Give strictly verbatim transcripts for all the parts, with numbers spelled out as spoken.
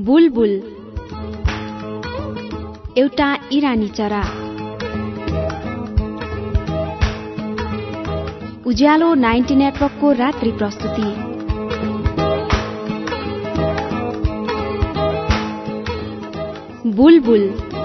बुलबुल एउटा इरानी चरा। उज्यालो नाइन्टी नेटवर्कको रात्रि प्रस्तुति। बुलबुल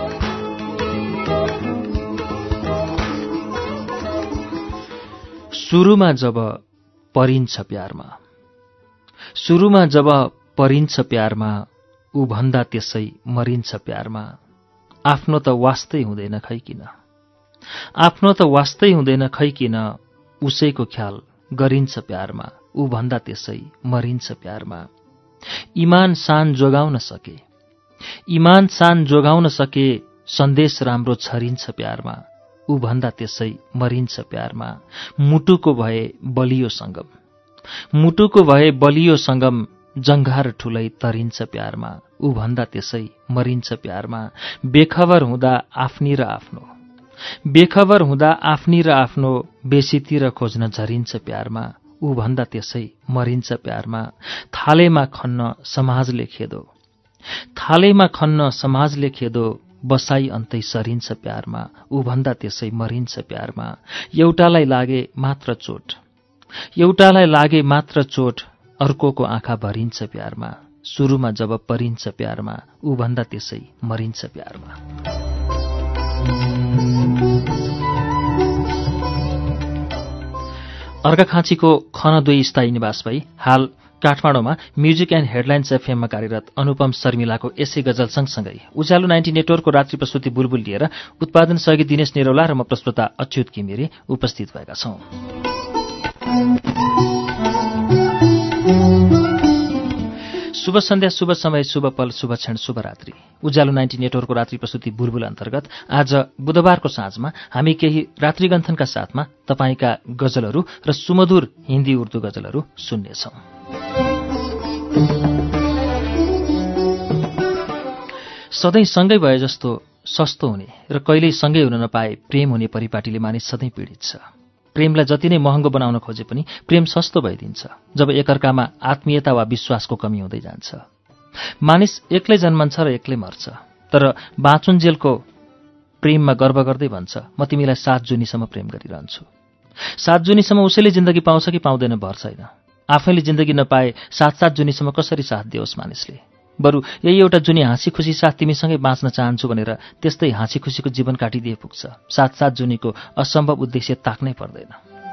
सुरुमा जब परिन्छ प्यारमा, सुरुमा जब परिन्छ प्यारमा, ऊ भन्दा त्यसै मरिन्छ प्यारमा। आफ्नो त वास्तै हुँदैन खै किन, आफ्नो त वास्तै हुँदैन खै किन, उसैको ख्याल गरिन्छ प्यारमा, ऊ भन्दा त्यसै मरिन्छ प्यारमा। इमान सान जोगाउन सके, इमान सान जोगाउन सके, सन्देश राम्रो छरिन्छ प्यारमा, ऊ भन्दा त्यसै मरिन्छ प्यारमा। मुटुको भए बलियो सङ्गम, मुटुको भए बलियो सङ्गम, जङ्घार ठुलै तरिन्छ प्यारमा, ऊ भन्दा त्यसै मरिन्छ प्यारमा। बेखबर हुँदा आफ्नी र आफ्नो, बेखबर हुँदा आफ्नी र आफ्नो, बेसीतिर खोज्न झरिन्छ प्यारमा, ऊ भन्दा त्यसै मरिन्छ प्यारमा। थालेमा खन्न समाजले खेदो, थालेमा खन्न समाजले खेदो, बसाई अन्तै सरिन्छ प्यारमा, ऊ भन्दा त्यसै मरिन्छ प्यारमा। एउटालाई लागे मात्र चोट, एउटालाई लागे मात्र चोट, अर्कोको आँखा भरिन्छ प्यारमा। सुरुमा जब परिन्छ प्यारमा, ऊ भन्दा त्यसै मरिन्छ प्यारमा। अर्घाखाँचीको खन दुई स्थायी निवास भई हाल काठमाडौँमा म्युजिक एन्ड हेडलाइन्स एफएममा कार्यरत अनुपम शर्मिलाको यसै गजल सँगसँगै उज्यालो नाइन्टी नेटवर्कको रात्रि प्रस्तुति बुलबुल लिएर उत्पादन सहयोगी दिनेश निरौला र म प्रस्तोता अच्युत घिमिरे उपस्थित भएका छौं। शुभ सन्ध्या, शुभ समय, शुभ पल, शुभ क्षण, शुभ रात्रि। उज्यालो नाइन्टी नेटवर्कको रात्रि प्रस्तुति बुलबुल अन्तर्गत आज बुधबारको साँझमा हामी केही रात्रिगन्थनका साथमा तपाईका गजलहरू र सुमधुर हिन्दी उर्दू गजलहरू सुन्नेछौं। सधैँ सँगै भए जस्तो सस्तो हुने र कहिल्यै सँगै हुन नपाए प्रेम हुने परिपाटीले मानिस सधैँ पीडित छ। प्रेमलाई जति नै महँगो बनाउन खोजे पनि प्रेम सस्तो भइदिन्छ जब एकअर्कामा आत्मीयता वा विश्वासको कमी हुँदै जान्छ। मानिस एक्लै जन्मन्छ र एक्लै मर्छ, तर बाँचुन्जेलको प्रेममा गर्व गर्दै भन्छ, म तिमीलाई सात जुनीसम्म प्रेम गरिरहन्छु। सात जुनीसम्म उसैले जिन्दगी पाउँछ कि पाउँदैन भर छैन। आफैले जिन्दगी नपाए सात सात जुनीसम्म कसरी साथ दियोस् मानिसले। बरु यही एउटा जुनी हाँसी खुसी साथ तिमीसँगै बाँच्न चाहन्छु भनेर त्यस्तै हाँसी खुसीको जीवन काटिदिए पुग्छ। सात सात जुनीको असम्भव उद्देश्य ताक्नै पर्दैन।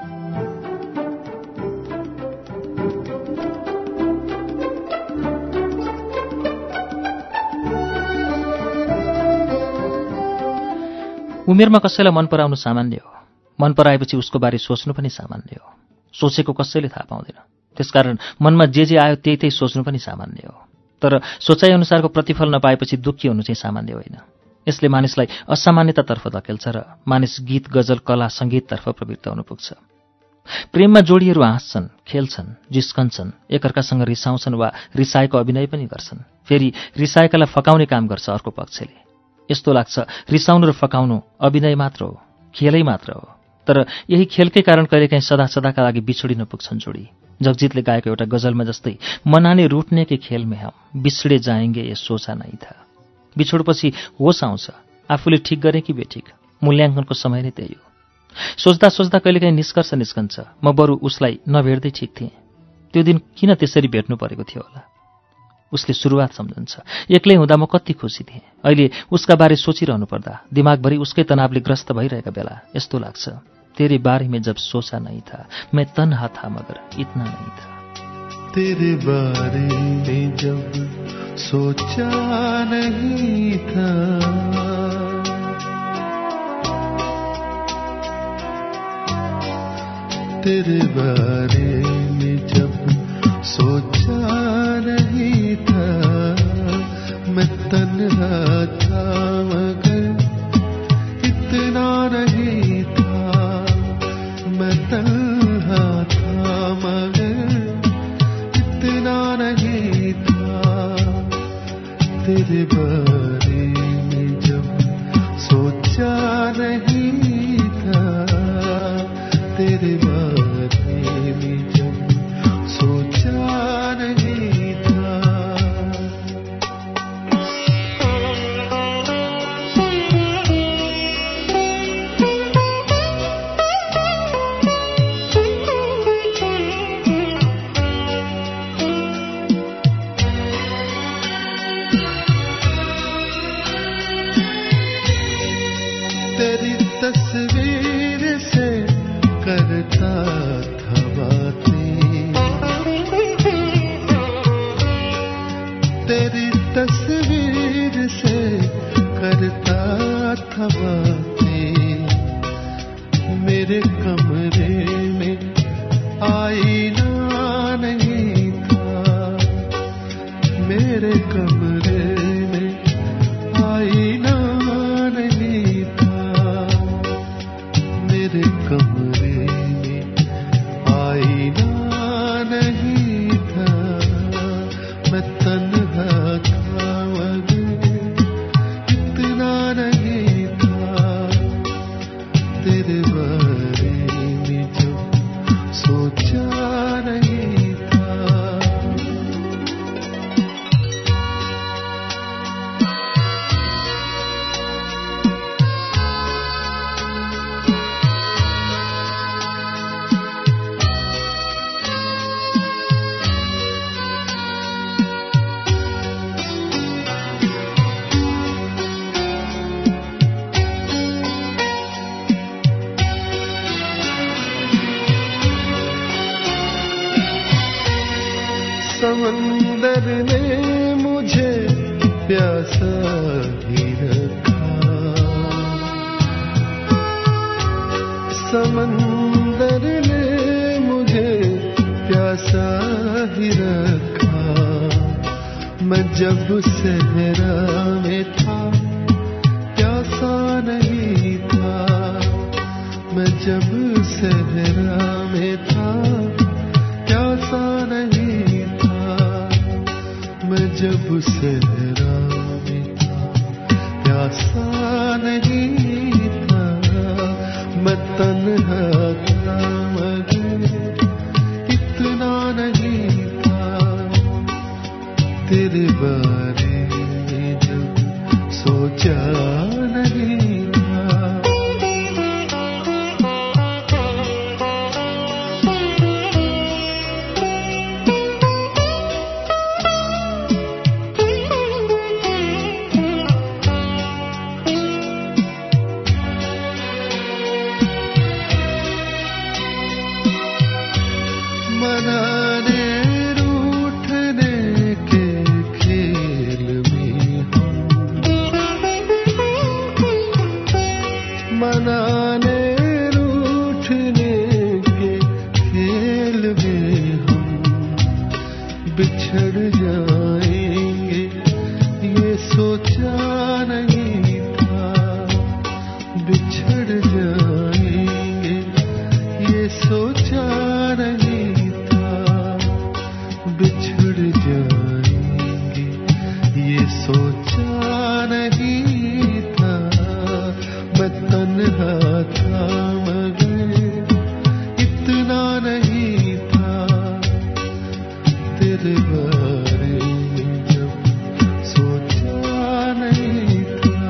उमेरमा कसैलाई मन पराउनु सामान्य हो, मन पराएपछि उसको बारे सोच्नु पनि सामान्य हो। सोचेको कसैले थाहा पाउँदैन, त्यसकारण मनमा जे जे आयो त्यही त्यही सोच्नु पनि सामान्य हो। तर सोचाइ अनुसारको प्रतिफल नपाएपछि दुःखी हुनु चाहिँ सामान्य होइन। यसले मानिसलाई असामान्यतातर्फ धकेल्छ र मानिस गीत, गजल, कला, सङ्गीततर्फ प्रवृत्त हुन पुग्छ। प्रेममा जोडीहरू हाँस्छन्, खेल्छन्, जिस्कन्छन्, एकअर्कासँग रिसाउँछन् वा रिसाएको अभिनय पनि गर्छन्। फेरि रिसाएकालाई फकाउने काम गर्छ अर्को पक्षले। यस्तो लाग्छ रिसाउनु र फकाउनु अभिनय मात्र हो, खेलै मात्र हो। तर यही खेलकै कारण कहिलेकाहीँ सदा सदाका लागि बिछोडिन पुग्छन् जोडी। जगजितले गाएको एउटा गजलमा जस्तै, मनाने रूठने के खेल में हम बिछड़े जाएंगे ये सोचा नहीं था। बिछोडपछि होस आउँछ, आफूले ठिक गरे कि बेठिक, मूल्याङ्कनको समय नै त्यही हो। सोच्दा सोच्दा कहिलेकाहीँ निष्कर्ष निस्कन्छ, म बरु उसलाई नभेट्दै ठिक थिएँ। त्यो दिन किन त्यसरी भेट्नु परेको थियो होला। उसले सुरुवात सम्झन्छ, एक्लै हुँदा म कति खुसी थिएँ। अहिले उसका बारे सोचिरहनु पर्दा दिमागभरि उसकै तनावले ग्रस्त भइरहेका बेला यस्तो लाग्छ, तेरे बारे में जब सोचा नहीं था मैं तन्हा था मगर इतना नहीं था। तेरे बारे में जब सोचा नहीं था, तेरे बारे में जब सोचा नहीं था, मैं तन्हा था मगर इतना नहीं था, मैं तन्हा था मगर इतना नहीं था। तेरे बारे में जब सोचा नहीं था, तेरे बारे में जब सोचा नहीं था। समंदर ने मुझे प्यासा ही रखा, समंदर ने मुझे प्यासा ही रखा। मैं जब सहरा में था प्यासा नहीं था, मैं जब सहरा में था प्यासा नहीं था, मैं जब सहरा में था प्यासा नहीं था। मैं तन्हा था मगर इतना नहीं था, तेरे बारे में जब सोचा नहीं था। मनाने रूठने के खेल में हम, मनाने रूठने के खेल में हम बिछड़ जाएंगे ये सोचा नहीं था, बिछड़ जाएंगे ये सोचा नहीं था, बिछड़ जाएंगे ये सोचा नहीं था। मैं तन्हा था मगर इतना नहीं था, तेरे बारे में जब सोचा नहीं था।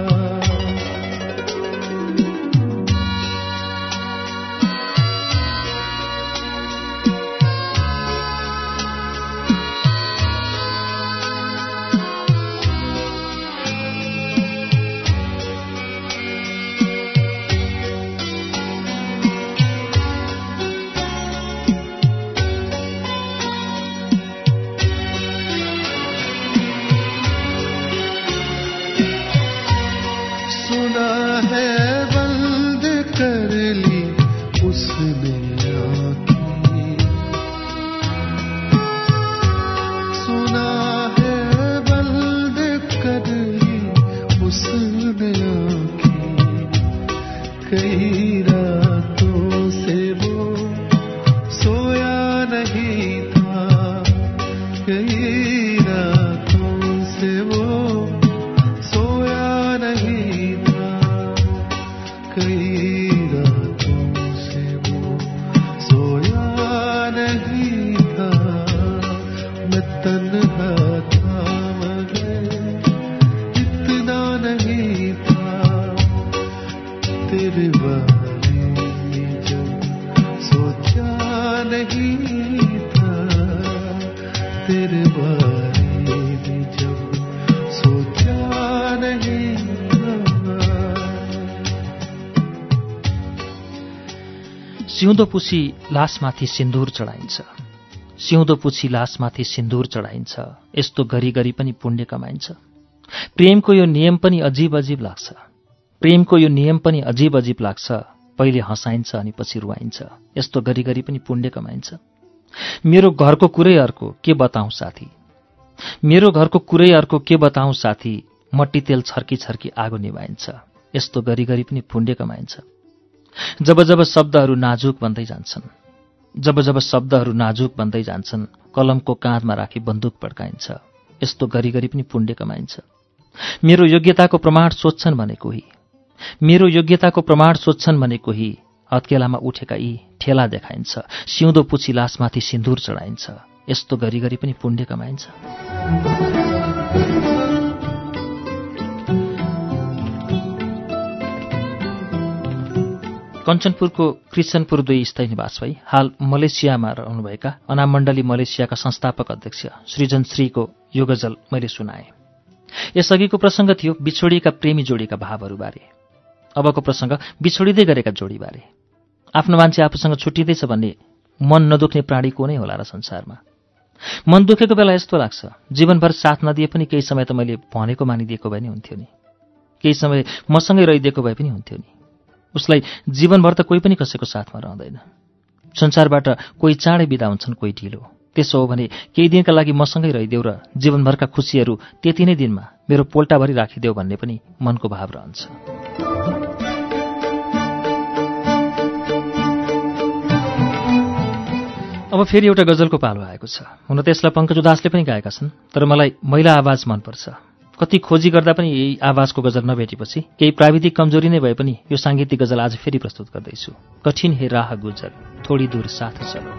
सुना है बंद कर ली उसने आँखें, सुना है बंद कर ली उसने आँखें। कई रातों से वो सोया नहीं था, कई रातों से वो सोया नहीं था, कई रातों से वो सोया नहीं था। मैं तन्हा था मगर इतना नहीं था, तेरे बारे में जब सोचा नहीं था, तेरे बारे में जब सोचा नहीं था। सिउँदो पुछी लासमाथि सिन्दूर चढाइन्छ, सिउँदो पुछी लासमाथि सिन्दूर चढाइन्छ, यस्तो गरी गरी पनि पुण्य कमाइन्छ। प्रेमको यो नियम पनि अजीब अजीब लाग्छ, प्रेमको यो नियम पनि अजीब अजीब लाग्छ। पहिले हँसाइन्छ अनि पछि रुवाइन्छ, यस्तो गरी गरी पनि पुण्य कमाइन्छ। मेरो घरको कुरै अर्को के बताऊँ साथी, मेरो घरको कुरै अर्को के बताऊँ साथी। मट्टी तेल छर्की छर्की आगो निभाइन्छ, यस्तो गरी गरी पनि पुण्य कमाइन्छ। जब जब शब्दहरू नाजुक बन्दै जान्छन्, जब जब शब्दहरू नाजुक बन्दै जान्छन्, कलमको काँधमा राखी बन्दुक पड्काइन्छ, यस्तो गरी गरी पनि पुण्य कमाइन्छ। मेरो योग्यताको प्रमाण सोध्छन् भने कोही, मेरो योग्यताको प्रमाण सोध्छन् भने कोही। हत्केलामा उठेका यी ठेला देखाइन्छ, सिउँदो पुछी लासमाथि सिन्दूर चढाइन्छ, यस्तो गरी गरी पनि पुण्य कमाइन्छ। कञ्चनपुरको कृष्णपुर दुई स्थायी निवास भई हाल मलेसियामा रहनुभएका अनाम मण्डली मलेसियाका संस्थापक अध्यक्ष सृजन श्रीको यो गजल मैले सुनाएँ। यसअघिको प्रसङ्ग थियो बिछोडिएका प्रेमी जोडीका भावहरूबारे। अबको प्रसङ्ग बिछोडिँदै गरेका जोडीबारे। आफ्नो मान्छे आफूसँग छुट्टिँदैछ भन्ने मन नदुख्ने प्राणी को नै होला र संसारमा। मन दुखेको बेला यस्तो लाग्छ, जीवनभर साथ नदिए पनि केही समय त मैले भनेको मानिदिएको भए नि हुन्थ्यो नि, केही समय मसँगै रहिदिएको भए पनि हुन्थ्यो नि। उसलाई जीवनभर त कोही पनि कसैको साथमा रहँदैन। संसारबाट कोही चाँडै बिदा हुन्छन्, कोही ढिलो। त्यसो हो भने केही दिनका लागि मसँगै रहिदेऊ र जीवनभरका खुसीहरू त्यति नै दिनमा मेरो पोल्टाभरि राखिदेऊ भन्ने पनि मनको भाव रहन्छ। अब फेरि एउटा गजलको पालो आएको छ। हुन त यसलाई पङ्कज उदासले पनि गाएका छन्, तर मलाई महिला आवाज मनपर्छ। कति खोजी गर्दा पनि यही आवाजको गजल नभेटेपछि केही प्राविधिक कमजोरी नै भए पनि यो साङ्गीतिक गजल आज फेरि प्रस्तुत गर्दैछु। कठिन हे राह गुजर थोडी दूर साथ चलो।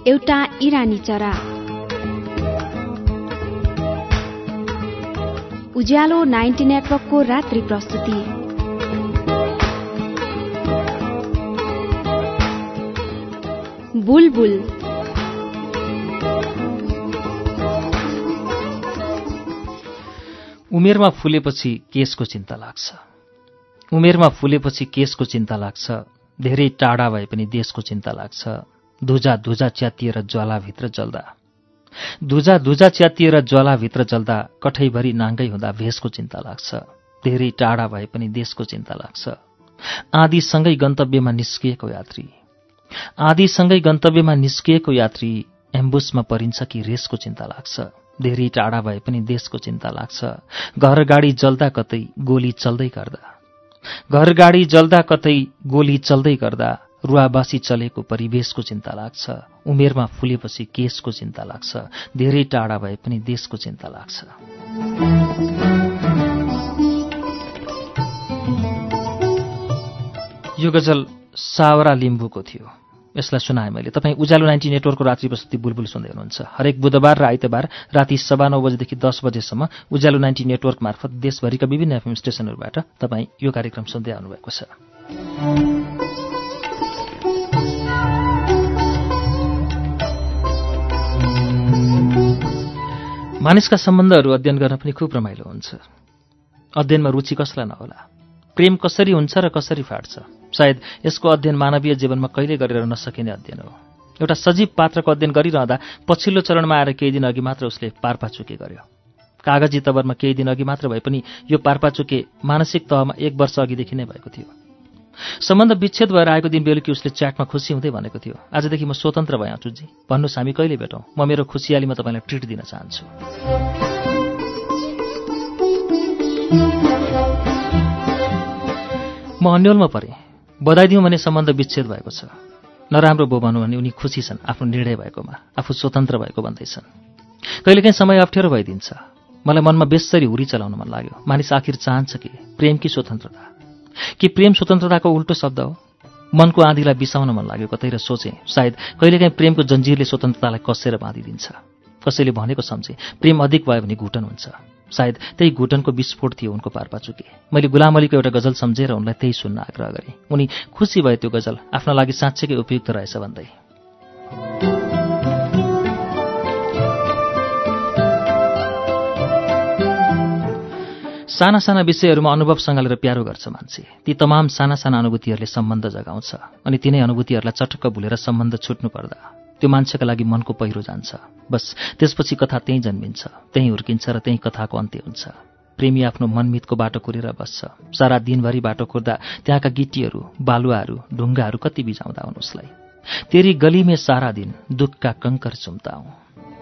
एउटा इरानी चरा। उज्यालो नाइन्टी नेटवर्कको रात्रि प्रस्तुति। बुलबुल। उमेरमा फुलेपछि केशको चिन्ता लाग्छ। उमेरमा फुलेपछि केशको चिन्ता लाग्छ। धेरै टाढा भए पनि देशको चिन्ता लाग्छ। धुजा धुजा च्यातिएर ज्वालाभित्र जल्दा धुजा धुजा च्यातिएर ज्वालाभित्र जल्दा कठैभरि नाङ्गै हुँदा भेषको चिन्ता लाग्छ। धेरै टाढा भए पनि देशको चिन्ता लाग्छ। आँधीसँगै गन्तव्यमा निस्किएको यात्री आँधीसँगै गन्तव्यमा निस्किएको यात्री एम्बुसमा परिन्छ कि रेसको चिन्ता लाग्छ। धेरै टाढा भए पनि देशको चिन्ता लाग्छ। घर गाडी जल्दा कतै गोली चल्दै गर्दा घर गाडी जल्दा कतै गोली चल्दै गर्दा रुवाबासी चलेको परिवेशको चिन्ता लाग्छ। उमेरमा फुलेपछि केशको चिन्ता लाग्छ। धेरै टाढा भए पनि देशको चिन्ता लाग्छ। यो गजल सावरा लिम्बूको थियो। यसलाई सुनाएँ मैले। तपाईँ उज्यालो नाइन्टी नेटवर्कको रात्रि प्रस्तुति बुलबुल सुन्दै हुनुहुन्छ। हरेक बुधबार र आइतबार राति सवा नौ बजेदेखि दस बजेसम्म उज्यालो नाइन्टी नेटवर्क मार्फत देशभरिका विभिन्न एफएम स्टेशनहरूबाट तपाईँ यो कार्यक्रम सुन्दै आउनुभएको छ। मानिसका सम्बन्धहरू अध्ययन गर्न पनि खुब रमाइलो हुन्छ। अध्ययनमा रुचि कसलाई नहोला। प्रेम कसरी हुन्छ र कसरी फाट्छ, सायद यसको अध्ययन मानवीय जीवनमा कहिले गरेर नसकिने अध्ययन हो। एउटा सजीव पात्रको अध्ययन गरिरहँदा पछिल्लो चरणमा आएर केही दिन अघि मात्र उसले पारपाचुके गर्यो। कागजी तवरमा केही दिन अघि मात्र भए पनि यो पारपाचुके मानसिक तहमा एक वर्ष अघिदेखि नै भएको थियो। सम्बन्ध विच्छेद भएर आएको दिन बेलुकी उसले च्याटमा खुसी हुँदै भनेको थियो, आजदेखि म स्वतन्त्र भएँ अचुजी, भन्नुहोस् हामी कहिले भेटौँ, म मेरो खुसियालीमा तपाईँलाई ट्रिट दिन चाहन्छु। म अन्यलमा परेँ। बधाई दिउँ भने सम्बन्ध विच्छेद भएको छ। नराम्रो बो भनौँ भने उनी खुसी छन् आफ्नो निर्णय भएकोमा, आफू स्वतन्त्र भएको भन्दैछन्। कहिलेकाहीँ समय अप्ठ्यारो भइदिन्छ। मलाई मनमा बेसरी हुरी चलाउन मन लाग्यो। मानिस आखिर चाहन्छ कि प्रेम कि स्वतन्त्रता? कि प्रेम स्वतन्त्रताको उल्टो शब्द हो? मनको आँधीलाई बिसाउन मन लाग्यो कतै र सोचेँ सायद कहिलेकाहीँ प्रेमको जन्जिरले स्वतन्त्रतालाई कसेर बाँधिदिन्छ। कसैले भनेको सम्झे प्रेम अधिक भयो भने घुटन हुन्छ। सायद त्यही घुटनको विस्फोट थियो उनको पारपाचुके। मैले गुलाम अलीको एउटा गजल सम्झेर उनलाई त्यही सुन्न आग्रह गरेँ। उनी खुसी भए त्यो गजल आफ्ना लागि साँच्चैकै उपयुक्त रहेछ भन्दै। साना साना विषयहरूमा अनुभव सँगालेर प्यारो गर्छ मान्छे। ती तमाम साना साना अनुभूतिहरूले सम्बन्ध जगाउँछ अनि तिनै अनुभूतिहरूलाई चटक्क भुलेर सम्बन्ध छुट्नु पर्दा त्यो मान्छेका लागि मनको पहिरो जान्छ। बस त्यसपछि कथा त्यहीँ जन्मिन्छ, त्यहीँ हुर्किन्छ र त्यहीँ कथाको अन्त्य हुन्छ। प्रेमी आफ्नो मनमितको बाटो कुरेर बस्छ। सारा दिनभरि बाटो कुर्दा त्यहाँका गिटीहरू, बालुवाहरू, ढुङ्गाहरू कति बिजाउँदा हुन् उसलाई। तेरी गली में सारा दिन दुख का कंकर चुम्ता हूं।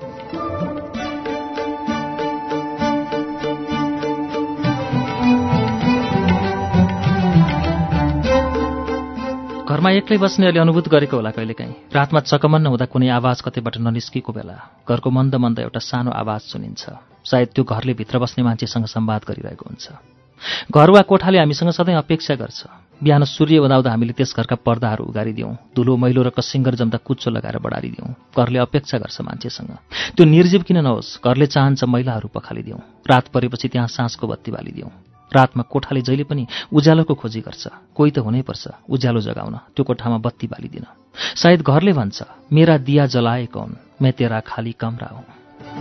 घरमा एक्लै बस्नेहरूले अनुभूत गरेको होला कहिलेकाहीँ। रातमा चकमन्न हुँदा कुनै आवाज कतैबाट ननिस्केको बेला घरको मन्द मन्द एउटा सानो आवाज सुनिन्छ। सायद त्यो घरले भित्र बस्ने मान्छेसँग संवाद गरिरहेको हुन्छ। घर वा कोठाले हामीसँग सधैँ अपेक्षा गर्छ। बिहान सूर्य उदाउँदा हामीले त्यस घरका पर्दाहरू उगारिदिउँ, धुलो मैलो र कसिङ्गर जम्दा कुच्चो लगाएर बढारिदिउँ। घरले अपेक्षा गर्छ मान्छेसँग। त्यो निर्जीव किन नहोस्, घरले चाहन्छ महिलाहरू पखालिदिउँ। रात परेपछि त्यहाँ साँझको बत्ती बालिदिउँ। रातमा कोठाले जहिले पनि उज्यालोको खोजी गर्छ। कोही त हुनैपर्छ उज्यालो जगाउन, त्यो कोठामा बत्ती बालिदिन। सायद घरले भन्छ, मेरा दिया जलाए कौन, मैं तेरा खाली कमरा हूँ।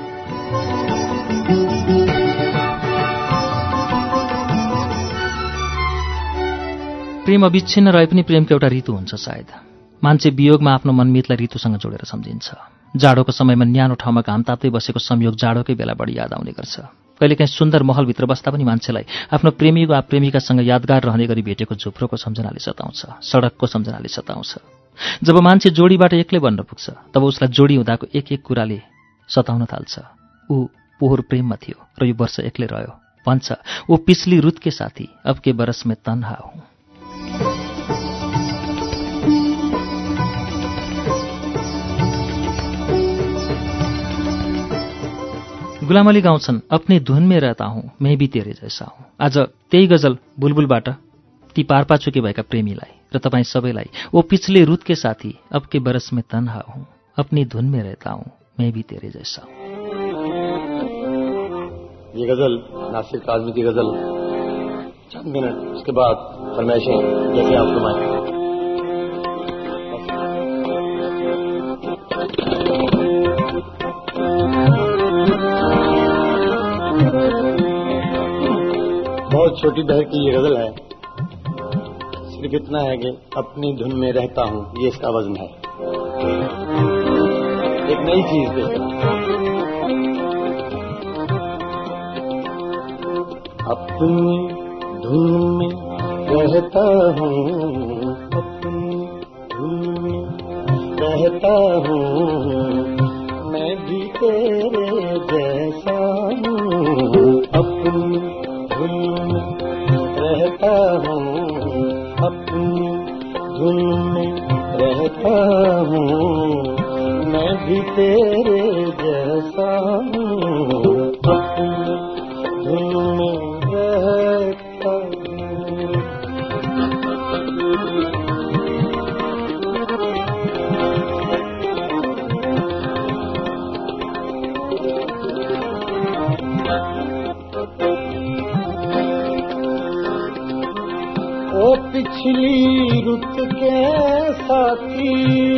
प्रेम अविच्छिन्न रहे पनि प्रेमको एउटा ऋतु हुन्छ सायद। मान्छे वियोगमा आफ्नो मनमितलाई ऋतुसँग जोडेर सम्झिन्छ। जाडोको समयमा न्यानो ठाउँमा घाम ताप्दै बसेको संयोग जाडोकै बेला बढी याद आउने गर्छ। कहिलेकाहीँ सुन्दर महलभित्र बस्दा पनि मान्छेलाई आफ्नो प्रेमी वा प्रेमिकासँग यादगार रहने गरी भेटेको झुप्रोको सम्झनाले सताउँछ, सडकको सम्झनाले सताउँछ। जब मान्छे जोडीबाट एक्लै बन्न पुग्छ तब उसलाई जोडी हुँदाको एक एक कुराले सताउन थाल्छ। ऊ पोहोर प्रेममा थियो र यो वर्ष एक्लै रह्यो। भन्छ, वो पिछली रुत के साथी अब के बरस में तन्हा हूँ। गुलाम अली गाउँछन्, अपने धुन में रहता हूँ मैं भी तेरे जैसा हूँ। आज त्यही गजल बुलबुलबाट ती पारपाचुके भएका प्रेमीलाई र तपाईँ सबैलाई ओ पिछले रुत के साथी अब के बरस में तन्हा हूँ अपनी धुन में रहता हूँ मैं भी तेरे जैसा हूँ। ये गजल नासिर काज़मी की गजल, चंद मिनट उसके बाद फरमाइशें जैसे आप फरमाएं। बहुत छोटी दहर की ये गजल है, सिर्फ इतना है कि अपनी धुन में रहता हूँ, ये इसका वजन है। एक नई चीज देखना, अपनी धुन में रहता हूँ, अपनी धुन में रहता हूँ, मैं भी तेरे जैसा हूँ। अपनी धुन में रहता हूँ, अपनी धुन में रहता हूँ, मैं भी तेरे जैसा हूँ। अपनी धुन में रहता हूँ। ओ पिछली रुत के साथी,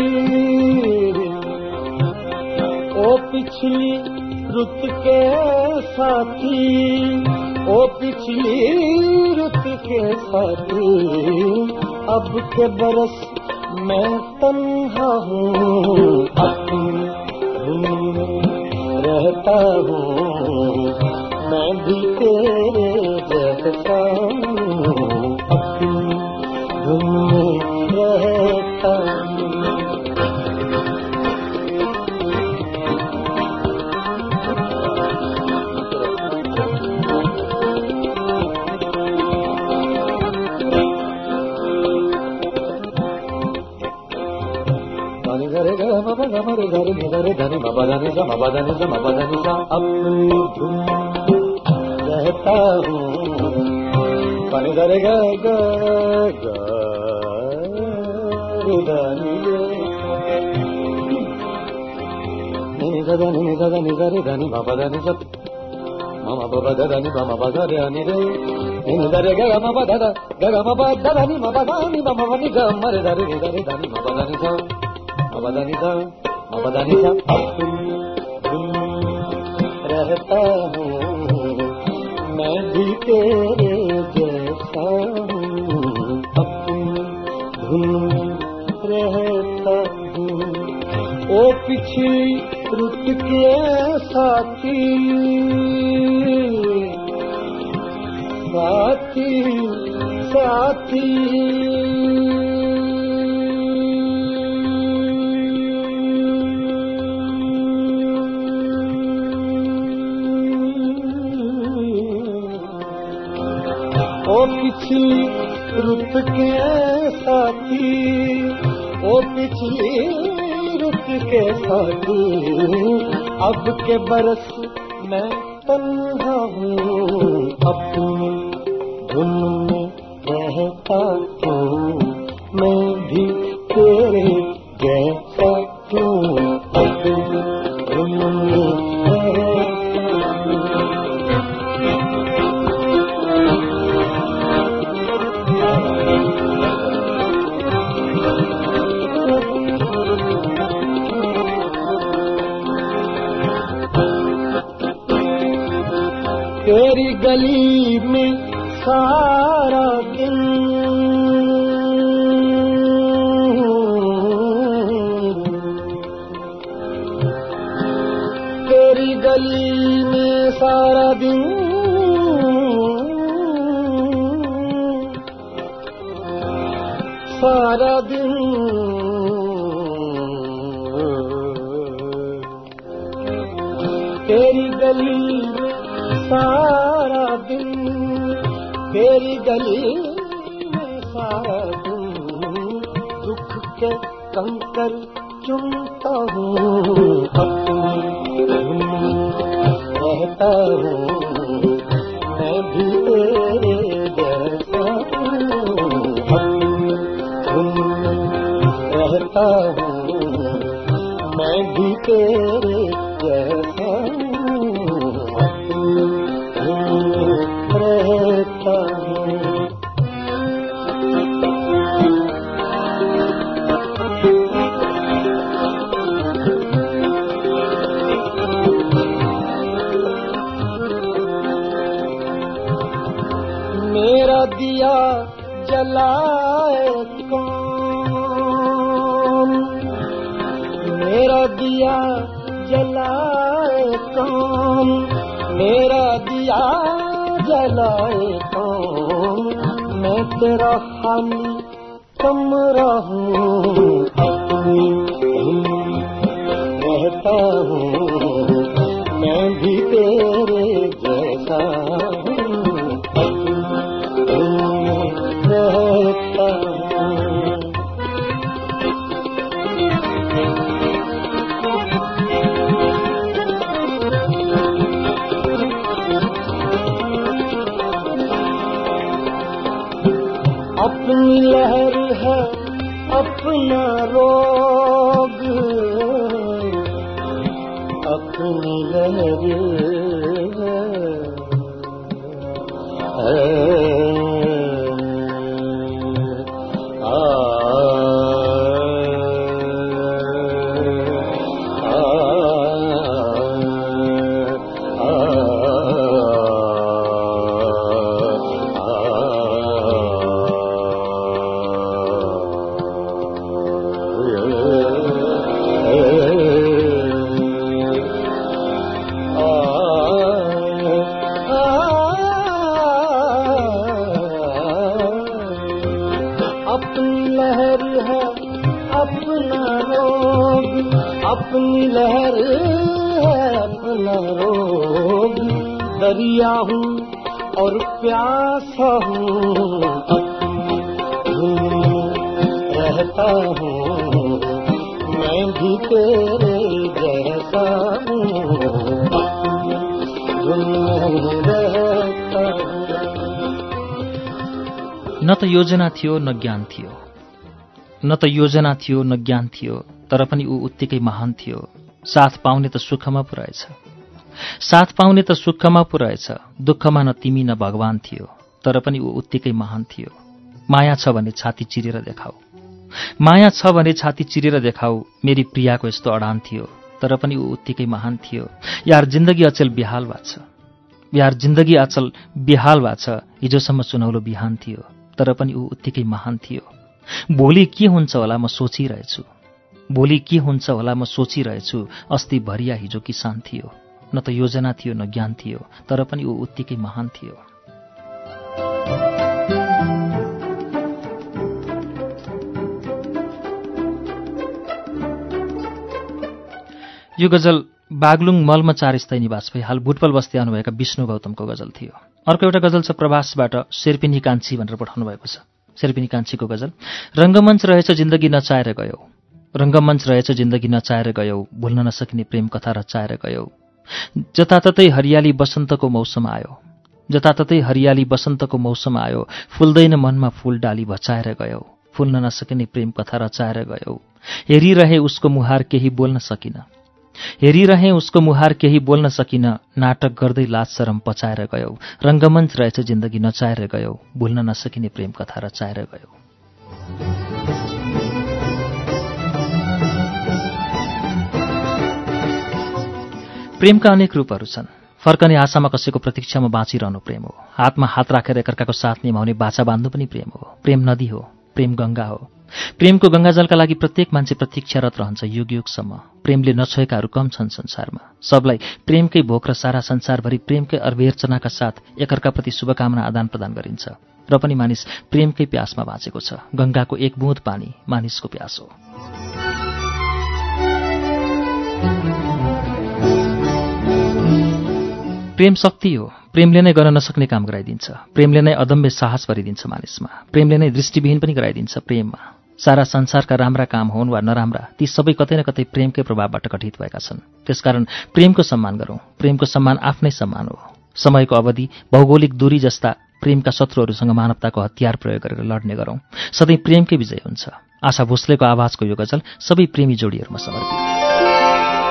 ओ पिछली रुत के साथी, ओ पिछली रुत के साथी, अब के बरस मैं तन्हा हूँ। अपनी धुन में रहता हूँ, मैं भी तेरे जैसा हूँ। अपनी धुन में रहता हूँ। गरे ग म ग म रे गरे नि गरे धनि म ब धनि स म ब धनि स म ब धनि स। अपनी धुन रहता हूँ, पानी गरे ग ग ग रे धनि रे नि ग धनि नि ग धनि गरे धनि म ब धनि स म म ब ब ध धनि ब म ब ध रे नि रे नि नि रे ग म ब ध ध ग ग म ब ध धनि म ब धनि म म नि ग म रे ध रे नि ग रे धनि म ब धनि स मबदानी सा मबदानी सा। अपनी धुन रहता हूँ, मैं भी तेरे जैसा हूँ। अपनी धुन रहता हूँ। ओ पिछली रुत के साथी, साथी साथी, ओ पिछली रुत के साथी, ओ पिछली रुत के साथी, अब के बरस मैं तन्हा हूँ। अपनी धुन में रहता हूँ, मैं भी तेरे जैसा हूँ। अपनी धुन में रहता हूँ। तेरी गली में सारा दिन, तेरी गली में सारा दिन, सारा दिन तेरी गली में सारा दिन, तेरी गली में सारा दिन, दुख के कंकर चुनता हूँ। अपनी धुन रहता हूँ, मैं भी तेरे जैसा हूँ। अपनी धुन रहता हूँ, मैं भी तेरे जैसा रहता हूँ। मेरा दिया जलाए कौन, मेरा दिया जलाए कौन, मेरा दिया जलाए कौन, मैं तेरा खाली कमरा हूँ, अपनी रहता हूँ, मैं भी तेरे जैसा रहता हूँ। अपनी लहर है अपना रोग, अपनी लहर है अपनी लहर है अपना रोग, दरिया हूँ और प्यासा हूँ, रहता हूँ, मैं भी तेरे जैसा हूँ, रहता हूँ। न त योजना थियो न ज्ञान थियो, न त योजना थियो न ज्ञान थियो, तर पनि ऊ उत्तिकै महान थियो। साथ पाउने त सुखमा पो रहेछ, साथ पाउने त सुखमा पो रहेछ, दुःखमा न तिमी न भगवान थियो, तर पनि ऊ उत्तिकै महान थियो। माया छ भने छाती चिरेर देखाऊ, माया छ भने छाती चिरेर देखाऊ, मेरी प्रियाको यस्तो अडान थियो, तर पनि ऊ उत्तिकै महान थियो। यार जिन्दगी अचेल बेहाल भएको छ, यार जिन्दगी अचल बेहाल भएको छ, हिजोसम्म सुनौलो बिहान थियो, तर पनि ऊ उत्तिकै महान थियो। भोलि के हुन्छ होला म सोचिरहेछु, भोलि के हुन्छ होला म सोचिरहेछु, अस्ति भरिया हिजो किसान थियो, न त योजना थियो न ज्ञान थियो, तर पनि ऊ उत्तिकै महान थियो। यो गजल बागलुङ मलमा चार स्थायी निवास भई हाल बुटवल बस्ती आउनुभएका विष्णु गौतमको गजल थियो। अर्को एउटा गजल छ प्रवासबाट शेर्पिनी कान्छी भनेर पठाउनु भएको छ। शेर्पिनी कान्छीको गजल। रङ्गमञ्च रहेछ जिन्दगी नचाहेर गयौ, रङ्गमञ्च रहेछ जिन्दगी नचाहेर गयौ, भुल्न नसकिने प्रेम कथा रचाएर गयौ। जताततै हरियाली बसन्तको मौसम आयो, जताततै हरियाली बसन्तको मौसम आयो, फुल्दैन मनमा फूल डाली भचाएर गयौ, फुल्न नसकिने प्रेम कथा रचाएर गयौ। हेरिरहे उसको मुहार केही बोल्न सकिन, हेरिरहे उसको मुहार केही बोल्न सकिन, नाटक गर्दै लाज शरम पचाएर गयौ। रङ्गमञ्च रहेछ जिन्दगी नचाहेर गयौ, भुल्न नसकिने प्रेम कथा रचाएर गयौ। प्रेमका अनेक रूपहरू छन्। फर्कने आशामा कसैको प्रतीक्षामा बाँचिरहनु प्रेम हो। हातमा हात राखेर एकअर्काको साथ निभाउने बाचा बाँध्नु पनि प्रेम हो। प्रेम नदी हो, प्रेम गङ्गा हो। प्रेमको गङ्गाजलका लागि प्रत्येक मान्छे प्रतीक्षारत रहन्छ युग युगसम्म। प्रेमले नछोएकाहरू कम छन् संसारमा। सबलाई प्रेमकै भोक र सारा संसारभरि प्रेमकै अर्वेर्चनाका साथ एकअर्काप्रति शुभकामना आदान प्रदान गरिन्छ। र पनि मानिस प्रेमकै प्यासमा बाँचेको छ। गङ्गाको एक बुँद पानी मानिसको प्यास हो। प्रेम शक्ति हो। प्रेमले नै गर्न नसक्ने काम गराइदिन्छ। प्रेमले नै अदम्य साहस भरिदिन्छ मानिसमा। प्रेमले नै दृष्टिविहीन पनि गराइदिन्छ प्रेममा। सारा संसारका राम्रा काम हुन् वा नराम्रा, ती सबै कतै न कतै प्रेमकै प्रभावबाट गठित भएका छन्। त्यसकारण प्रेमको सम्मान गरौँ। प्रेमको सम्मान आफ्नै सम्मान हो। समयको अवधि, भौगोलिक दूरी जस्ता प्रेमका शत्रुहरूसँग मानवताको हतियार प्रयोग गरेर लड्ने गरौँ। सधैँ प्रेमकै विजय हुन्छ। आशा भोसलेको आवाजको यो गजल सबै प्रेमी जोडीहरूमा समर्पित।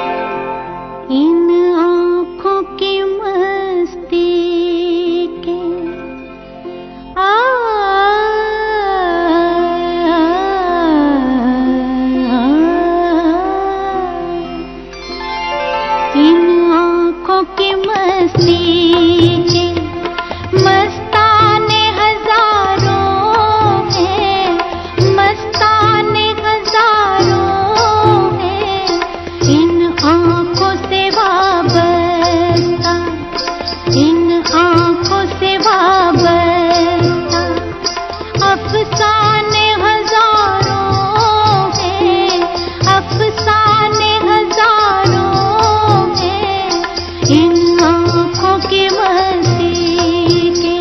आँखों की मस्ती के मस्ताने हजारों हैं, मस्ताने हजारों हैं, इन आँखों से वाबस्ता, इन आँखों से वाबस्ता, अफसाने हजारों हैं, अफसाने हजारों हैं, इन आँखों की मस्ती के।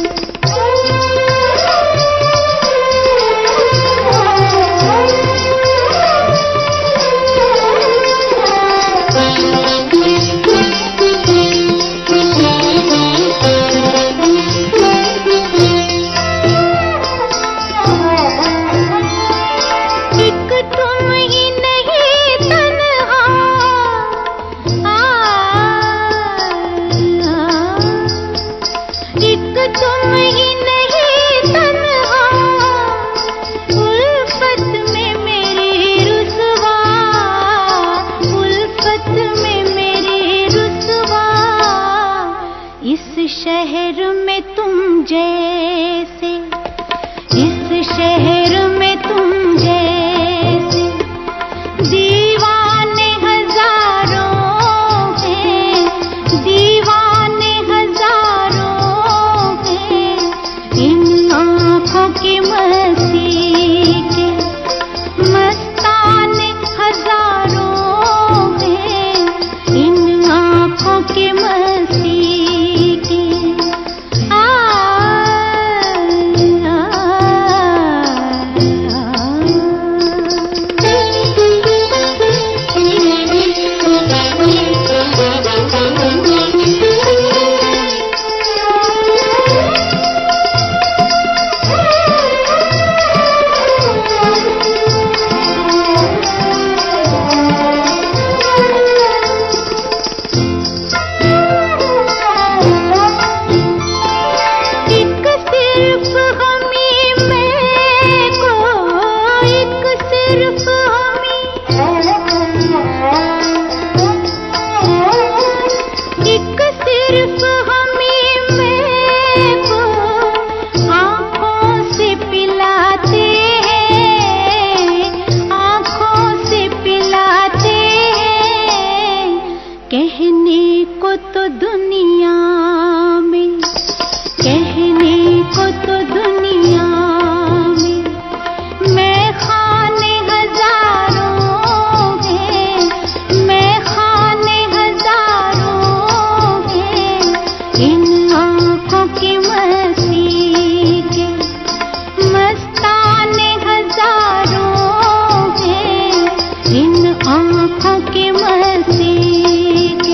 एक तुम ही नहीं तन्हा, आ, एक तुम ही नहीं तन्हा, उल्फत में मेरी रुसवा, उल्फत में मेरी रुसवा, इस शहर में तुम जैसे, इस शहर में तुम जैसे दीवाने हजारों हैं, दीवाने हजारों हैं, इन आँखों की मस्ती के मस्ताने हजारों हैं, इन आँखों की मस्ती के। आ, आ, एक सिर्फ हमी मैं को, एक सिर्फ हमी, एक सिर्फ हमी मैं को आँखों से पिलाते हैं, आँखों से पिलाते हैं, कहने को तो दुनिया में, कहने को तो दुनिया में मैं खाने हजारों हैं, मैं खाने हजारों हैं, इन आँखों की मस्ती के मस्ताने हजारों हैं, इन आँखों की मस्ती के।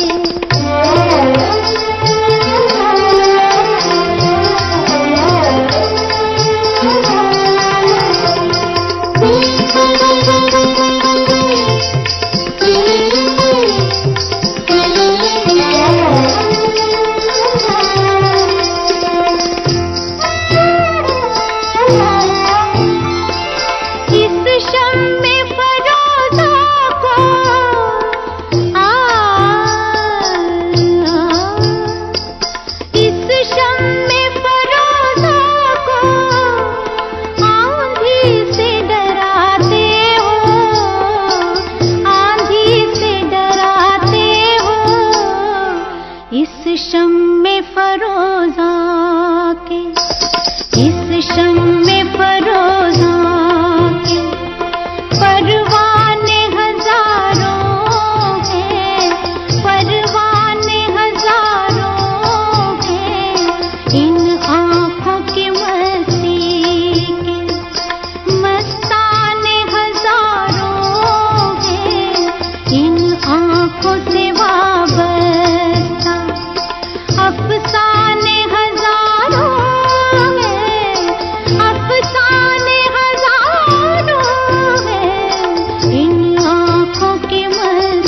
इस शम्मे फरोज़ा को, आ, इस शम्मे फरोज़ा को आंधी से डराते हो, आंधी से डराते हो, इस शम्मे फरोज़ा के, इस शम्मे फरोज़ा के परवाने हजारों हैं, परवाने हजारों हैं, इन आँखों की मस्ती के मस्ताने हजारों हैं, इन आँखों से वाबस्ता, अफसाने हजारों हैं, अफसाने हजारों हैं, इन आँखों की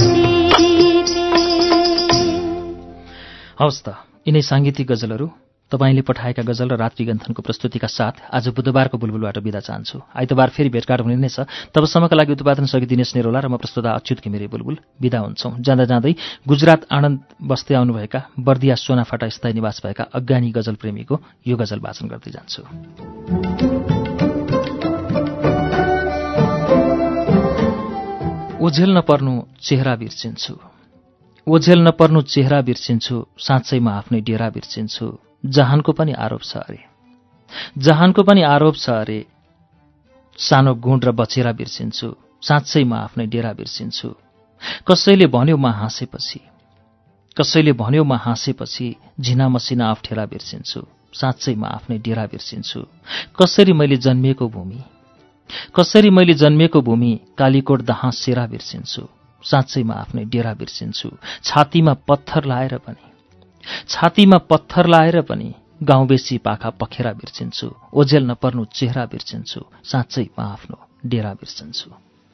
मस्ती के। हवस् त, यिनै साङ्गीतिक गजलहरू तपाईँले पठाएका गजल र रात्रिगन्थनको प्रस्तुतिका साथ आज बुधबारको बुलबुलबाट बिदा चाहन्छु। आइतबार फेरि भेटघाट हुने नै छ। तबसम्मका लागि उत्पादन सघि दिनेश नेरोला र म प्रस्तुता अच्युत घिमिरे बुलबुल बिदा हुन्छौँ। जाँदा जाँदै गुजरात आनन्द बस्दै आउनुभएका बर्दिया सोनाफाटा स्थायी निवास भएका अज्ञानी गजल प्रेमीको यो गजल वाचन गर्दै जान्छु। ओझेल नपर्नु चेहरा बिर्सिन्छु, ओझेल नपर्नु चेहरा बिर्सिन्छु, साँच्चैमा आफ्नै डेरा बिर्सिन्छु। जहानको पनि आरोप छ अरे, जहानको पनि आरोप छ अरे, सानो गुण र बचेरा बिर्सिन्छु, साँच्चै म आफ्नै डेरा बिर्सिन्छु। कसैले भन्यो म हाँसेपछि, कसैले भन्यो म हाँसेपछि, झिना मसिना अप्ठेरा बिर्सिन्छु, साँच्चै म आफ्नै डेरा बिर्सिन्छु। कसरी मैले जन्मिएको भूमि, कसरी मैले जन्मिएको भूमि, कालीकोट दहाँ सेरा बिर्सिन्छु, साँच्चै म आफ्नै डेरा बिर्सिन्छु। छातीमा पत्थर लाएर पनि, छातीमा पत्थर लाएर पनि, गाउँ बेसी पाखा पखेरा बिर्सिन्छु। ओझेल नपर्नु चेहरा बिर्सिन्छु, साँच्चै म आफ्नो डेरा बिर्सिन्छु।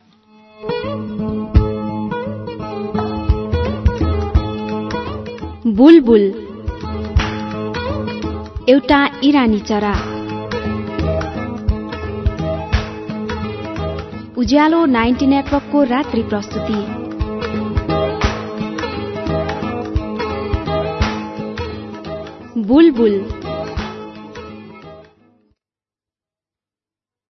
बुलबुल एउटा इरानी चरा। उज्यालो नाइन्टी नेटवर्कको रात्रि प्रस्तुति। बुलबुल